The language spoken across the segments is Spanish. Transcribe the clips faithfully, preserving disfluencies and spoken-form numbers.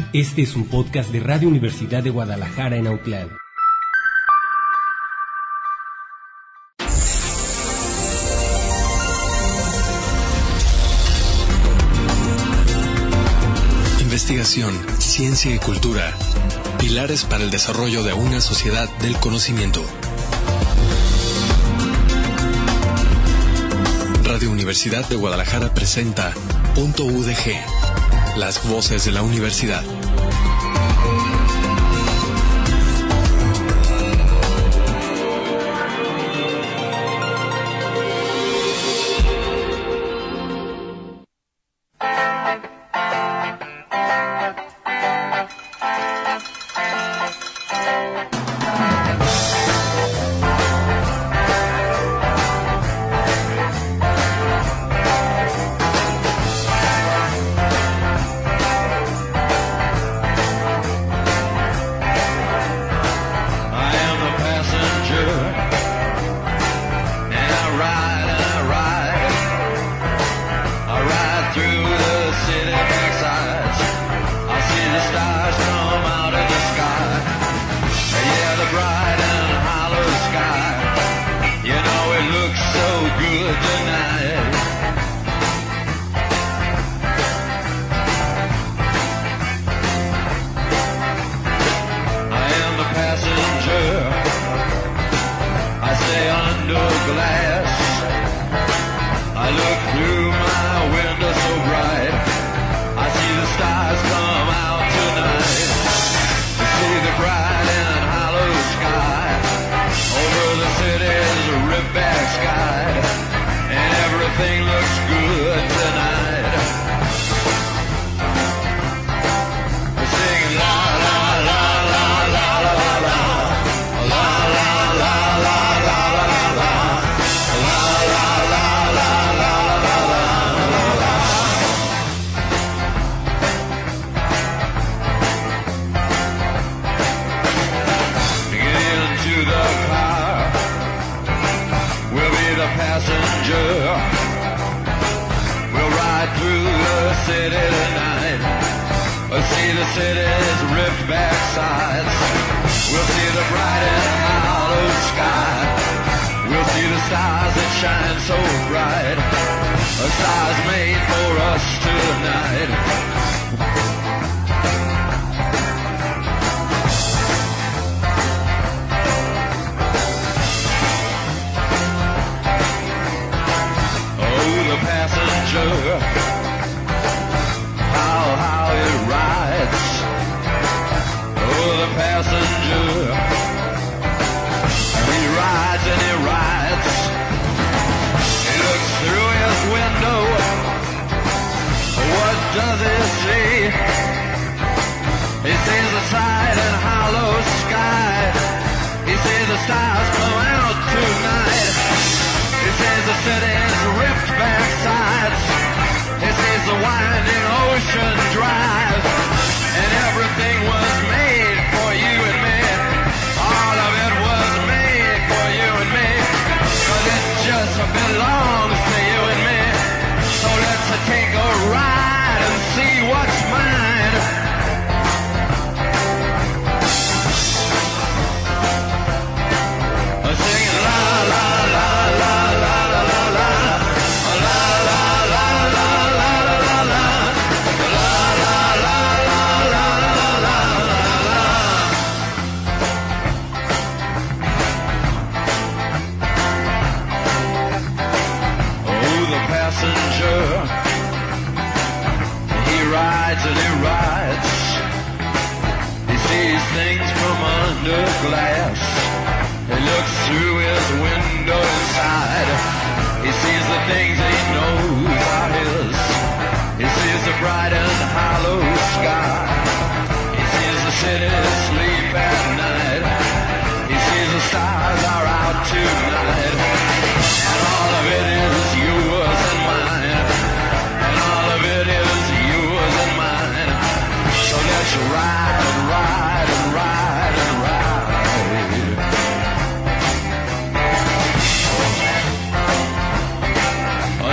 Este es un podcast de Radio Universidad de Guadalajara en Autlán. Investigación, ciencia y cultura. Pilares para el desarrollo de una sociedad del conocimiento. Radio Universidad de Guadalajara presenta Punto U D G, las voces de la universidad.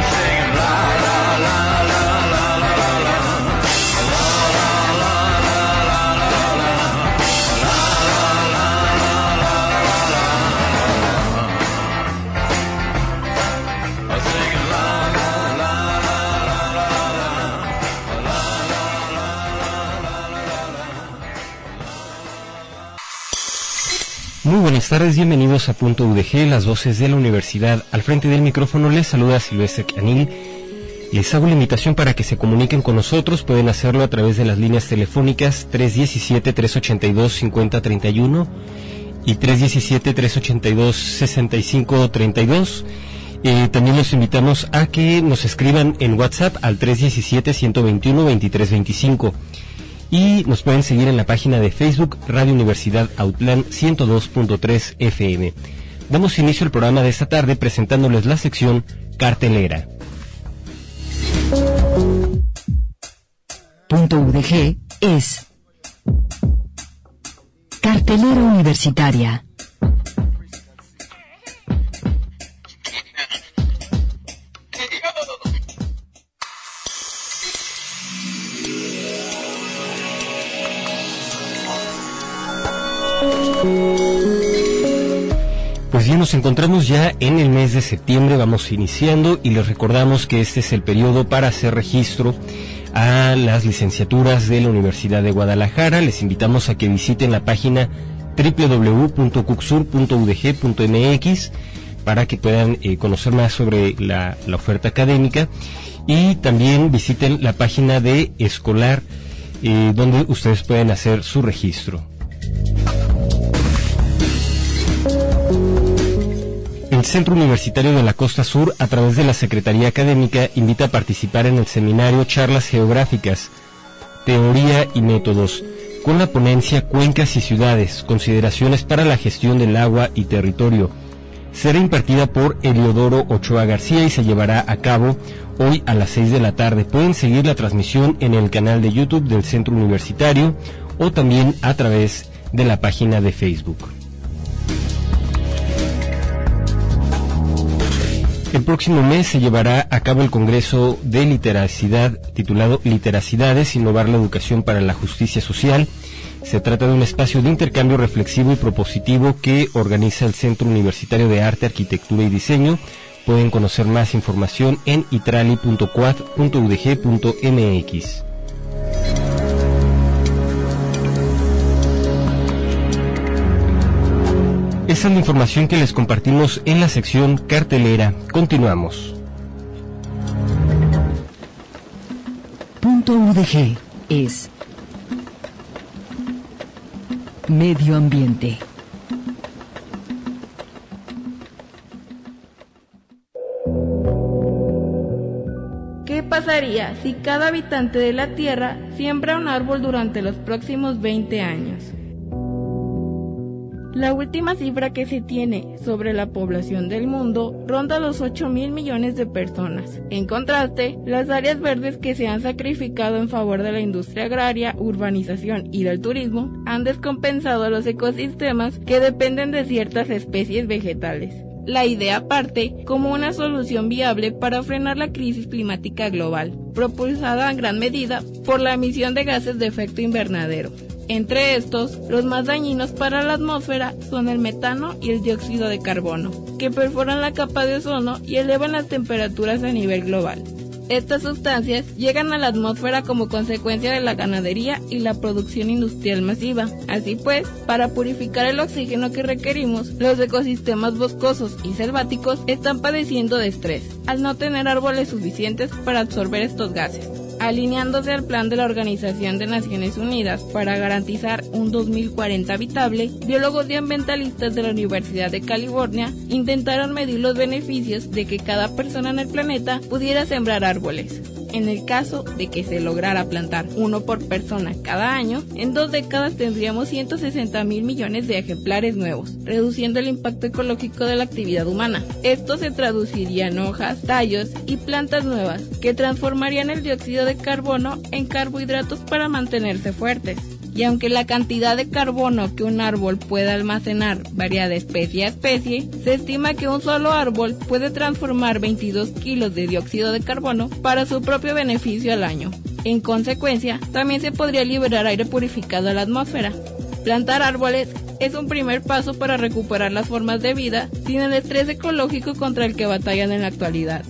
La la la la la la la la la la la la Muy buenas tardes, bienvenidos a Punto U D G, las voces de la universidad. Al frente del micrófono les saluda Silvestre Canil. Les hago la invitación para que se comuniquen con nosotros. Pueden hacerlo a través de las líneas telefónicas tres uno siete, tres ocho dos, cinco cero tres uno y tres uno siete, tres ocho dos, seis cinco tres dos. Eh, también los invitamos a que nos escriban en WhatsApp al tres uno siete, uno dos uno, dos tres dos cinco. Y nos pueden seguir en la página de Facebook Radio Universidad Autlán ciento dos punto tres F M. Damos inicio al programa de esta tarde presentándoles la sección Cartelera. Punto U D G es Cartelera Universitaria. Pues bien, nos encontramos ya en el mes de septiembre, vamos iniciando y les recordamos que este es el periodo para hacer registro a las licenciaturas de la Universidad de Guadalajara. Les invitamos a que visiten la página doble u doble u doble u punto cucsur punto u d g punto m x para que puedan eh, conocer más sobre la, la oferta académica, y también visiten la página de Escolar, eh, donde ustedes pueden hacer su registro. El Centro Universitario de la Costa Sur, a través de la Secretaría Académica, invita a participar en el seminario Charlas Geográficas, Teoría y Métodos, con la ponencia Cuencas y Ciudades, Consideraciones para la Gestión del Agua y Territorio. Será impartida por Eliodoro Ochoa García y se llevará a cabo hoy a las seis de la tarde. Pueden seguir la transmisión en el canal de YouTube del Centro Universitario o también a través de la página de Facebook. El próximo mes se llevará a cabo el Congreso de Literacidad titulado Literacidades, innovar la educación para la justicia social. Se trata de un espacio de intercambio reflexivo y propositivo que organiza el Centro Universitario de Arte, Arquitectura y Diseño. Pueden conocer más información en itrali punto cuad punto u d g punto m x. Esa es la información que les compartimos en la sección Cartelera. Continuamos. Punto U D G es Medio Ambiente. ¿Qué pasaría si cada habitante de la Tierra siembra un árbol durante los próximos veinte años? La última cifra que se tiene sobre la población del mundo ronda los ocho mil millones de personas. En contraste, las áreas verdes que se han sacrificado en favor de la industria agraria, urbanización y del turismo han descompensado los ecosistemas que dependen de ciertas especies vegetales. La idea parte como una solución viable para frenar la crisis climática global, propulsada en gran medida por la emisión de gases de efecto invernadero. Entre estos, los más dañinos para la atmósfera son el metano y el dióxido de carbono, que perforan la capa de ozono y elevan las temperaturas a nivel global. Estas sustancias llegan a la atmósfera como consecuencia de la ganadería y la producción industrial masiva. Así pues, para purificar el oxígeno que requerimos, los ecosistemas boscosos y selváticos están padeciendo de estrés, al no tener árboles suficientes para absorber estos gases. Alineándose al plan de la Organización de Naciones Unidas para garantizar un dos mil cuarenta habitable, biólogos y ambientalistas de la Universidad de California intentaron medir los beneficios de que cada persona en el planeta pudiera sembrar árboles. En el caso de que se lograra plantar uno por persona cada año, en dos décadas tendríamos ciento sesenta mil millones de ejemplares nuevos, reduciendo el impacto ecológico de la actividad humana. Esto se traduciría en hojas, tallos y plantas nuevas que transformarían el dióxido de carbono en carbohidratos para mantenerse fuertes. Y aunque la cantidad de carbono que un árbol puede almacenar varía de especie a especie, se estima que un solo árbol puede transformar veintidós kilos de dióxido de carbono para su propio beneficio al año. En consecuencia, también se podría liberar aire purificado a la atmósfera. Plantar árboles es un primer paso para recuperar las formas de vida sin el estrés ecológico contra el que batallan en la actualidad.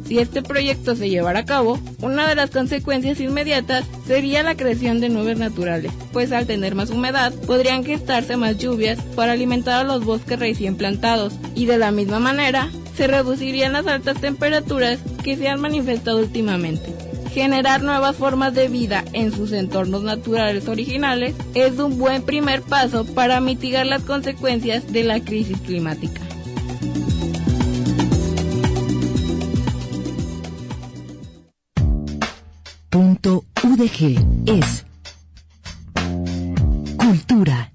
Si este proyecto se llevara a cabo, una de las consecuencias inmediatas sería la creación de nubes naturales, pues al tener más humedad podrían gestarse más lluvias para alimentar a los bosques recién plantados, y de la misma manera se reducirían las altas temperaturas que se han manifestado últimamente. Generar nuevas formas de vida en sus entornos naturales originales es un buen primer paso para mitigar las consecuencias de la crisis climática. Punto U D G es cultura.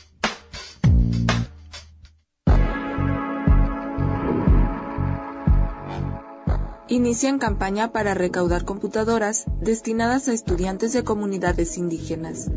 Inician campaña para recaudar computadoras destinadas a estudiantes de comunidades indígenas.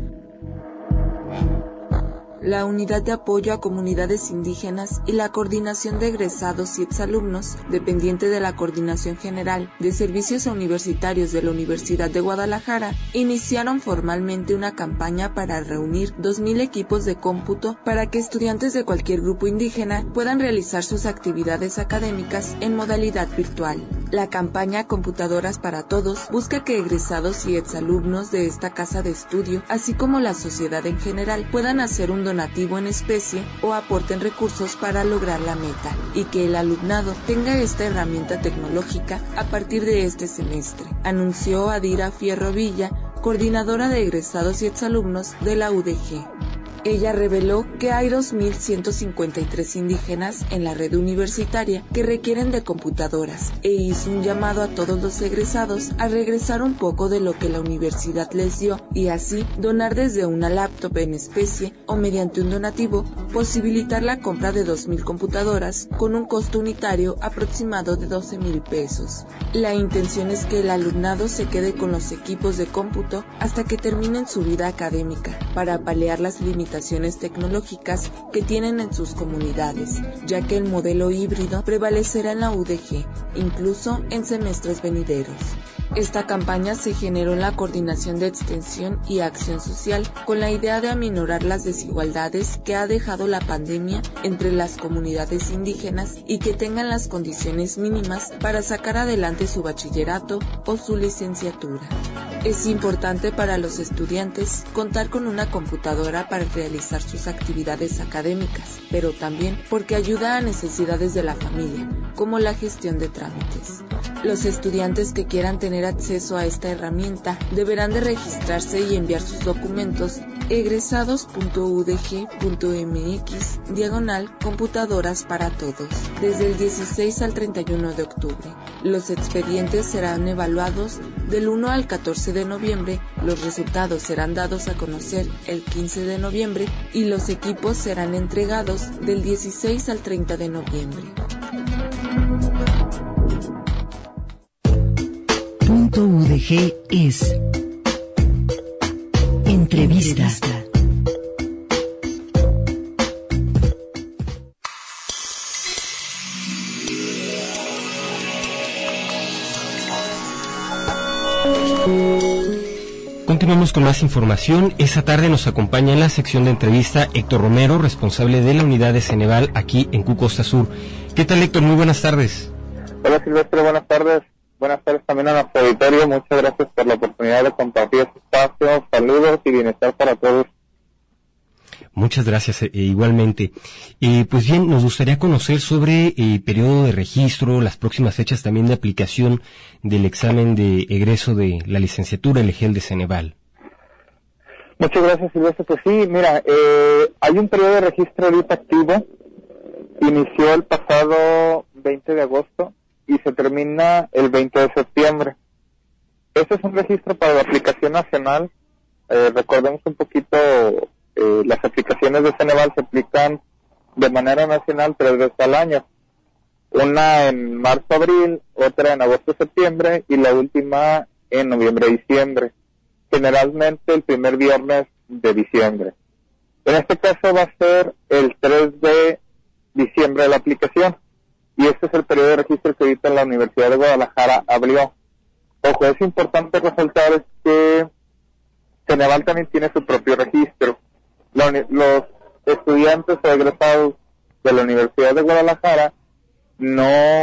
La Unidad de Apoyo a Comunidades Indígenas y la Coordinación de Egresados y Exalumnos, dependiente de la Coordinación General de Servicios Universitarios de la Universidad de Guadalajara, iniciaron formalmente una campaña para reunir dos mil equipos de cómputo para que estudiantes de cualquier grupo indígena puedan realizar sus actividades académicas en modalidad virtual. La campaña Computadoras para Todos busca que egresados y exalumnos de esta casa de estudio, así como la sociedad en general, puedan hacer un donativo en especie o aporten recursos para lograr la meta, y que el alumnado tenga esta herramienta tecnológica a partir de este semestre, anunció Adira Fierro Villa, coordinadora de egresados y exalumnos de la U D G. Ella reveló que hay dos mil ciento cincuenta y tres indígenas en la red universitaria que requieren de computadoras e hizo un llamado a todos los egresados a regresar un poco de lo que la universidad les dio y así donar desde una laptop en especie o mediante un donativo posibilitar la compra de dos mil computadoras con un costo unitario aproximado de doce mil pesos. La intención es que el alumnado se quede con los equipos de cómputo hasta que terminen su vida académica para paliar las limitaciones tecnológicas que tienen en sus comunidades, ya que el modelo híbrido prevalecerá en la U D G, incluso en semestres venideros. Esta campaña se generó en la Coordinación de Extensión y Acción Social con la idea de aminorar las desigualdades que ha dejado la pandemia entre las comunidades indígenas y que tengan las condiciones mínimas para sacar adelante su bachillerato o su licenciatura. Es importante para los estudiantes contar con una computadora para realizar sus actividades académicas, pero también porque ayuda a necesidades de la familia, como la gestión de trámites. Los estudiantes que quieran tener acceso a esta herramienta deberán de registrarse y enviar sus documentos egresados punto u d g punto m x diagonal computadoras para todos desde el dieciséis al treinta y uno de octubre. Los expedientes serán evaluados del uno al catorce de noviembre, los resultados serán dados a conocer el quince de noviembre y los equipos serán entregados del dieciséis al treinta de noviembre. Punto U D G es entrevista. Continuamos con más información. Esta tarde nos acompaña en la sección de entrevista Héctor Romero, responsable de la unidad de Ceneval aquí en Q Costa Sur. ¿Qué tal, Héctor? Muy buenas tardes. Hola, Silvestre, buenas tardes. Buenas tardes también a nuestro auditorio. Muchas gracias por la oportunidad de compartir este espacio. Saludos y bienestar para todos. Muchas gracias, eh, igualmente. Eh, pues bien, nos gustaría conocer sobre el eh, periodo de registro, las próximas fechas también de aplicación del examen de egreso de la licenciatura, el EGEL de Ceneval. Muchas gracias, Silvestre. Pues sí, mira, eh, hay un periodo de registro ahorita activo. Inició el pasado veinte de agosto y se termina el veinte de septiembre. Este es un registro para la aplicación nacional. Eh, recordemos un poquito, eh, las aplicaciones de Ceneval se aplican de manera nacional tres veces al año. Una en marzo-abril, otra en agosto-septiembre y la última en noviembre-diciembre. Generalmente el primer viernes de diciembre. En este caso va a ser el tres de diciembre de la aplicación. Y este es el periodo de registro que ahorita la Universidad de Guadalajara abrió. Ojo, es importante resaltar es que Ceneval también tiene su propio registro. La, los estudiantes o egresados de la Universidad de Guadalajara no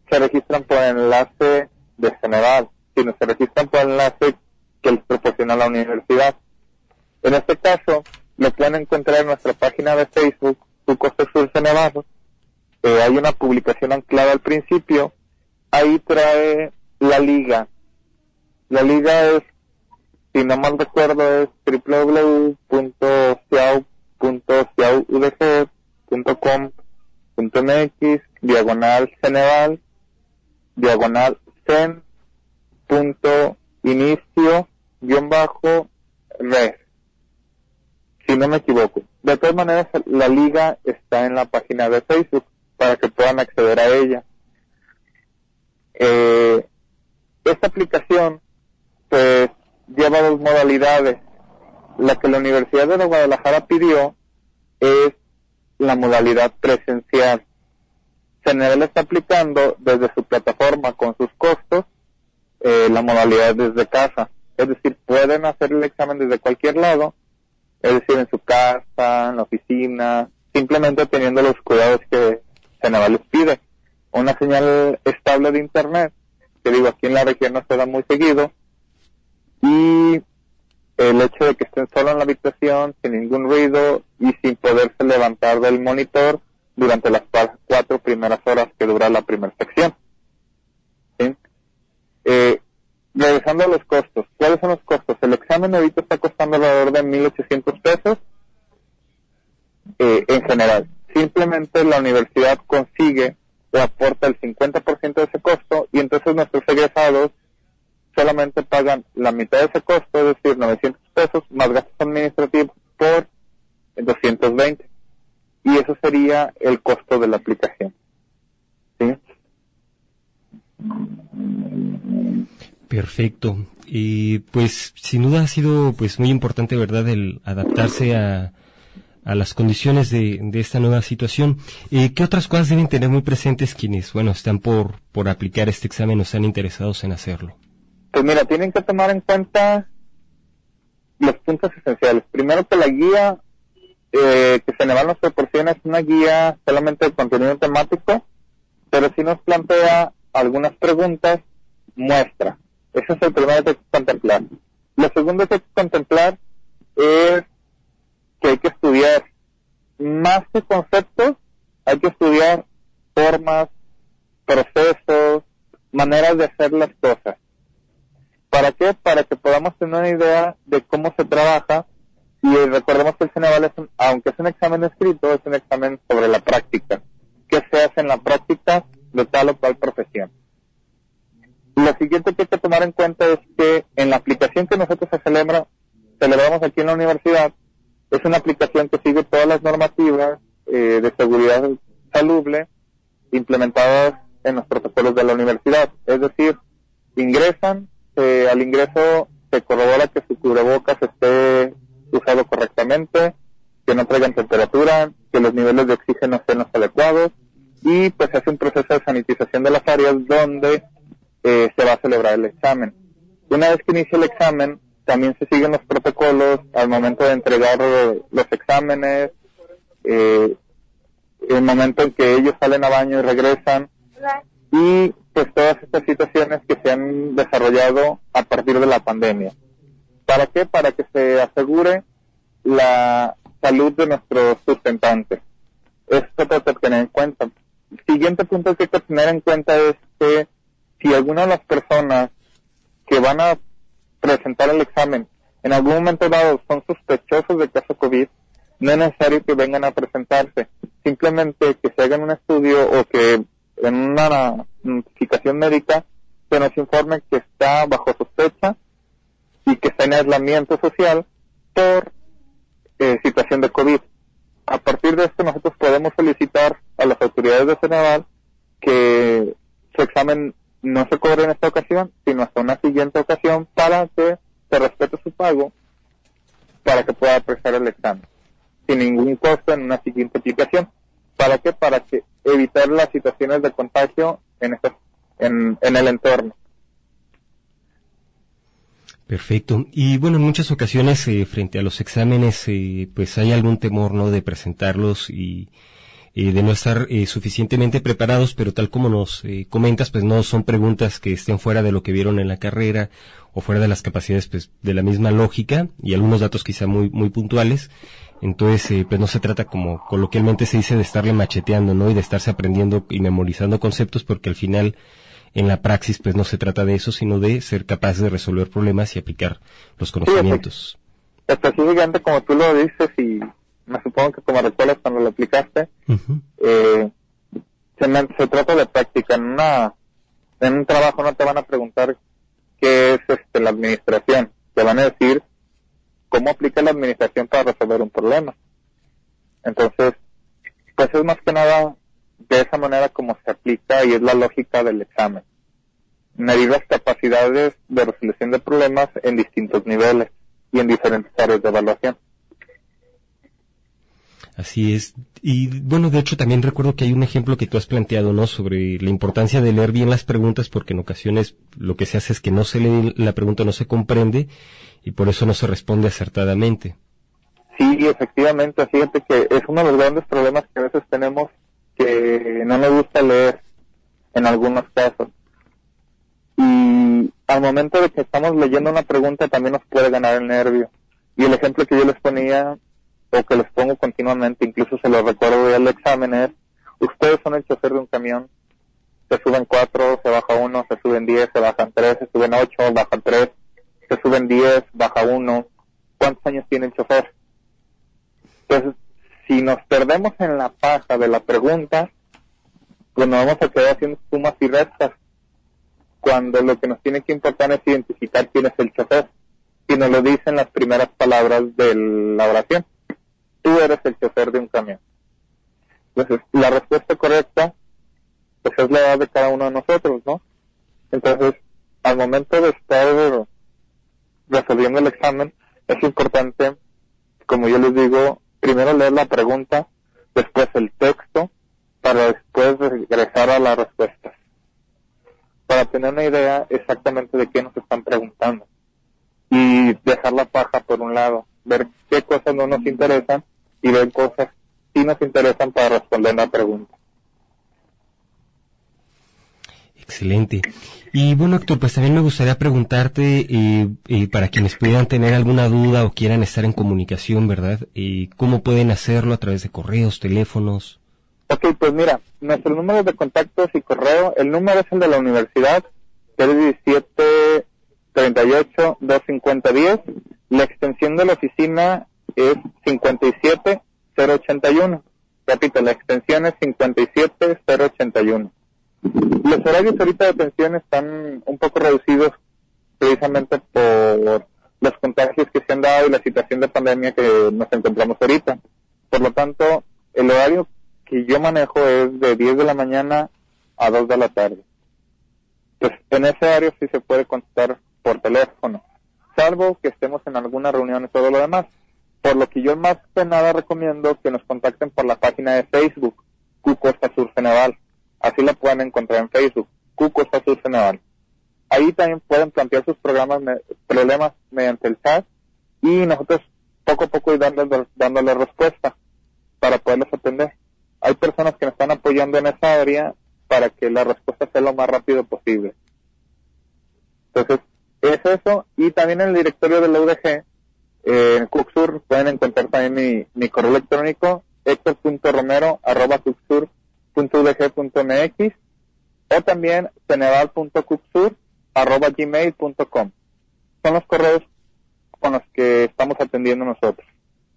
se registran por enlace de Ceneval, sino se registran por enlace que les proporciona la universidad. En este caso, lo pueden encontrar en nuestra página de Facebook, Su Costo Sur Ceneval. Eh, hay una publicación anclada al principio, ahí trae la liga. La liga es, si no mal recuerdo, es doble u doble u doble u punto ciau punto ciau u d g punto com punto m x diagonal Ceneval diagonal cen punto inicio guión bajo red, si no me equivoco. De todas maneras, la liga está en la página de Facebook para que puedan acceder a ella. Eh, esta aplicación pues lleva dos modalidades. La que la Universidad de Guadalajara pidió es la modalidad presencial. Ceneval está aplicando desde su plataforma con sus costos eh, la modalidad desde casa. Es decir, pueden hacer el examen desde cualquier lado, es decir, en su casa, en la oficina, simplemente teniendo los cuidados que Ceneval les pide. Una señal estable de internet, que digo, aquí en la región no se da muy seguido, y el hecho de que estén solo en la habitación, sin ningún ruido y sin poderse levantar del monitor durante las cuatro primeras horas que dura la primera sección. ¿Sí? Eh, regresando a los costos, ¿cuáles son los costos? El examen ahorita está costando alrededor de mil ochocientos pesos eh, en general. Simplemente la universidad consigue o aporta el cincuenta por ciento de ese costo, y entonces nuestros egresados solamente pagan la mitad de ese costo, es decir, novecientos pesos más gastos administrativos por doscientos veinte. Y eso sería el costo de la aplicación. ¿Sí? Perfecto. Y pues sin duda ha sido pues muy importante, ¿verdad?, el adaptarse a, a las condiciones de, de esta nueva situación. Eh, ¿Qué otras cosas deben tener muy presentes quienes, bueno, están por, por aplicar este examen o están interesados en hacerlo? Pues mira, tienen que tomar en cuenta los puntos esenciales. Primero, que la guía eh, que Ceneval nos proporciona es una guía solamente de contenido temático, pero sí nos plantea algunas preguntas muestra. Ese es el primero que hay que contemplar. Lo segundo que hay que contemplar es que hay que estudiar más que conceptos, hay que estudiar formas, procesos, maneras de hacer las cosas. ¿Para qué? Para que podamos tener una idea de cómo se trabaja, y recordemos que el Ceneval, es un, aunque es un examen escrito, es un examen sobre la práctica. ¿Qué se hace en la práctica de tal o cual profesión? Lo siguiente que hay que tomar en cuenta es que en la aplicación que nosotros celebra, celebramos aquí en la universidad, es una aplicación que sigue todas las normativas eh, de seguridad salubre implementadas en los protocolos de la universidad. Es decir, ingresan, eh, al ingreso se corrobora que su cubrebocas esté usado correctamente, que no traigan temperatura, que los niveles de oxígeno estén los adecuados, y pues se hace un proceso de sanitización de las áreas donde eh, se va a celebrar el examen. Una vez que inicia el examen, también se siguen los protocolos al momento de entregar los exámenes, eh, el momento en que ellos salen a baño y regresan, y pues todas estas situaciones que se han desarrollado a partir de la pandemia. ¿Para qué? Para que se asegure la salud de nuestros sustentantes. Esto hay que tener en cuenta. El siguiente punto que hay que tener en cuenta es que si alguna de las personas que van a presentar el examen en algún momento dado son sospechosos de caso COVID, no es necesario que vengan a presentarse. Simplemente que se hagan un estudio o que en una notificación médica se nos informe que está bajo sospecha y que está en aislamiento social por eh, situación de COVID. A partir de esto nosotros podemos solicitar a las autoridades de Ceneval que su examen no se cobre en esta ocasión, sino hasta una siguiente ocasión, para que se respete su pago, para que pueda prestar el examen sin ningún costo en una siguiente aplicación. ¿Para qué? Para que evitar las situaciones de contagio en, estas, en, en el entorno. Perfecto. Y bueno, en muchas ocasiones eh, frente a los exámenes, eh, pues hay algún temor, ¿no?, de presentarlos, y eh, de no estar eh, suficientemente preparados, pero tal como nos eh, comentas, pues no son preguntas que estén fuera de lo que vieron en la carrera o fuera de las capacidades, pues, de la misma lógica, y algunos datos quizá muy muy puntuales. Entonces, eh, pues no se trata, como coloquialmente se dice, de estarle macheteando, ¿no? Y de estarse aprendiendo y memorizando conceptos, porque al final, en la praxis, pues no se trata de eso, sino de ser capaz de resolver problemas y aplicar los conocimientos. Sí, específicamente como tú lo dices, y me supongo que como recuerdas cuando lo aplicaste, uh-huh. eh, se, me, se trata de práctica. En una, en un trabajo no te van a preguntar qué es este, la administración, te van a decir cómo aplica la administración para resolver un problema. Entonces, pues es más que nada de esa manera como se aplica, y es la lógica del examen. Medir las capacidades de resolución de problemas en distintos niveles y en diferentes áreas de evaluación. Así es. Y bueno, de hecho también recuerdo que hay un ejemplo que tú has planteado, ¿no? Sobre la importancia de leer bien las preguntas, porque en ocasiones lo que se hace es que no se lee la pregunta, no se comprende, y por eso no se responde acertadamente. Sí, efectivamente. Fíjate que es uno de los grandes problemas que a veces tenemos, que no nos gusta leer en algunos casos. Y al momento de que estamos leyendo una pregunta también nos puede ganar el nervio. Y el ejemplo que yo les ponía, o que les pongo continuamente, incluso se lo recuerdo del examen, es: ustedes son el chofer de un camión, se suben cuatro, se baja uno, se suben diez, se bajan tres, se suben ocho, bajan tres, se suben diez, baja uno. ¿Cuántos años tiene el chofer? Entonces, si nos perdemos en la paja de la pregunta, pues nos vamos a quedar haciendo sumas y restas, cuando lo que nos tiene que importar es identificar quién es el chofer, y nos lo dicen las primeras palabras de la oración: tú eres el chofer de un camión. Entonces, la respuesta correcta, pues es la edad de cada uno de nosotros, ¿no? Entonces, al momento de estar resolviendo el examen, es importante, como yo les digo, primero leer la pregunta, después el texto, para después regresar a las respuestas, para tener una idea exactamente de qué nos están preguntando, y dejar la paja por un lado, ver qué cosas no nos interesan y ver cosas sí nos interesan para responder la pregunta. Excelente. Y bueno, Héctor, pues también me gustaría preguntarte, eh, eh, para quienes pudieran tener alguna duda o quieran estar en comunicación, ¿verdad? Eh, ¿Cómo pueden hacerlo? ¿A través de correos, teléfonos? Ok, pues mira, nuestros números de contactos y correo, el número es el de la universidad, que es diecisiete treinta y ocho, doscientos cincuenta, diez. La extensión de la oficina es cincuenta y siete cero ochenta y uno. Repito, la extensión es cincuenta y siete cero ochenta y uno. Los horarios ahorita de atención están un poco reducidos, precisamente por los contagios que se han dado y la situación de pandemia que nos encontramos ahorita. Por lo tanto, el horario que yo manejo es de diez de la mañana a dos de la tarde. Pues en ese horario sí se puede contactar por teléfono, salvo que estemos en alguna reunión y todo lo demás. Por lo que yo más que nada recomiendo que nos contacten por la página de Facebook, Q Costa Sur Ceneval. Así la pueden encontrar en Facebook, Q Costa Sur Ceneval. Ahí también pueden plantear sus programas, me, problemas mediante el chat, y nosotros poco a poco ir dándoles, dándoles respuesta para poderlos atender. Hay personas que nos están apoyando en esa área para que la respuesta sea lo más rápido posible. Entonces, es eso. Y también en el directorio de la U D G, eh, en Cucsur, pueden encontrar también mi, mi correo electrónico, hector punto romero arroba cucsur punto u d g punto m x, o también ceneval punto cucsur arroba gmail punto com. Son los correos con los que estamos atendiendo nosotros.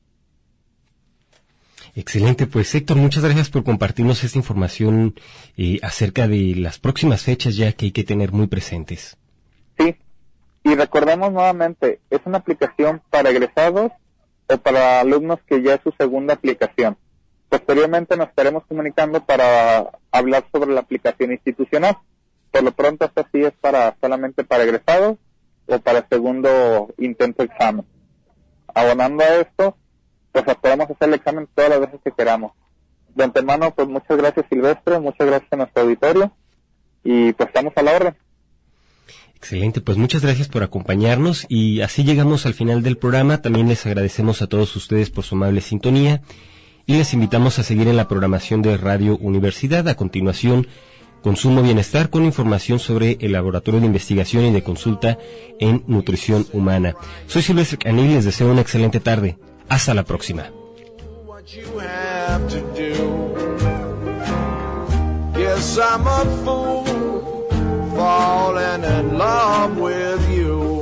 Excelente, pues Héctor, muchas gracias por compartirnos esta información eh, acerca de las próximas fechas ya que hay que tener muy presentes. Sí, y recordemos nuevamente, es una aplicación para egresados o para alumnos que ya es su segunda aplicación. Posteriormente nos estaremos comunicando para hablar sobre la aplicación institucional. Por lo pronto esta sí es para solamente para egresados o para segundo intento de examen. Abonando a esto, pues podemos hacer el examen todas las veces que queramos. De antemano, pues muchas gracias Silvestre, muchas gracias a nuestro auditorio, y pues estamos a la orden. Excelente, pues muchas gracias por acompañarnos, y así llegamos al final del programa. También les agradecemos a todos ustedes por su amable sintonía, y les invitamos a seguir en la programación de Radio Universidad. A continuación, Consumo Bienestar, con información sobre el Laboratorio de Investigación y de Consulta en Nutrición Humana. Soy Silvestre Canil y les deseo una excelente tarde. Hasta la próxima. Yes, I'm a fool, falling in love with you.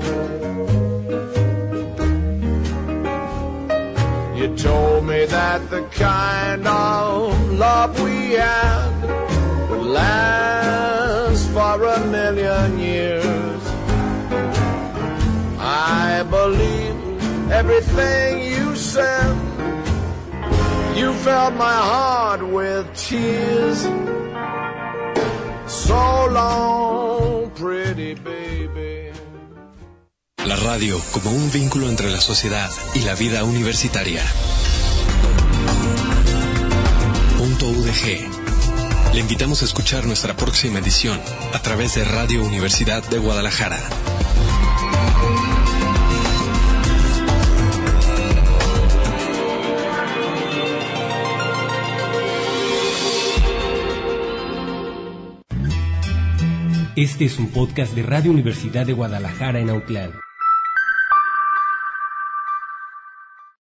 You told me that the kind of love we had would last for a million years. I believe everything you said. You filled my heart with tears. So long, pretty baby. La radio como un vínculo entre la sociedad y la vida universitaria. Punto U D G. Le invitamos a escuchar nuestra próxima edición a través de Radio Universidad de Guadalajara. Este es un podcast de Radio Universidad de Guadalajara en Autlán.